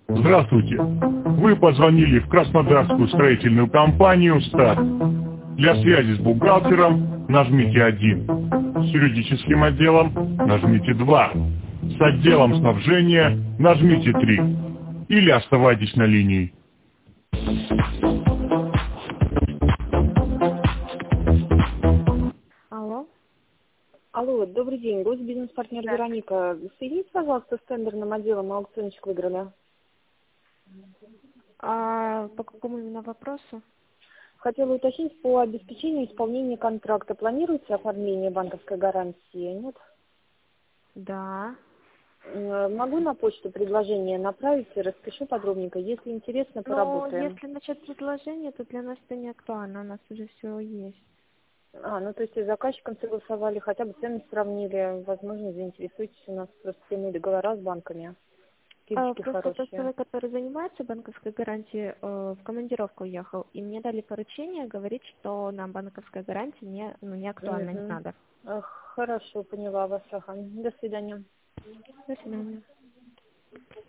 Здравствуйте. Вы позвонили в Краснодарскую строительную компанию «Старт». Для связи с бухгалтером нажмите 1. С юридическим отделом нажмите 2. С отделом снабжения нажмите 3. Или оставайтесь на линии. Алло. Алло, добрый день. Госбизнес-партнер Да. Вероника. Соедините, пожалуйста, с тендерным отделом, аукциончик выиграли. А по какому именно вопросу? Хотела уточнить по обеспечению исполнения контракта. Планируется оформление банковской гарантии? Нет? Да. Могу на почту предложение направить и распишу подробненько. Если интересно, Но поработаем. если начать предложение, то для нас это не актуально, у нас уже все есть. Ну то есть и с заказчиком согласовали, хотя бы цены сравнили, возможно, заинтересуйтесь, у нас просто прямые договора с банками. Скидочки Просто тот хорошие. человек, который занимается банковской гарантией, в командировку уехал, и мне дали поручение говорить, что нам банковская гарантия не актуальна, не надо. Хорошо, поняла вас. Ага. До свидания. До свидания.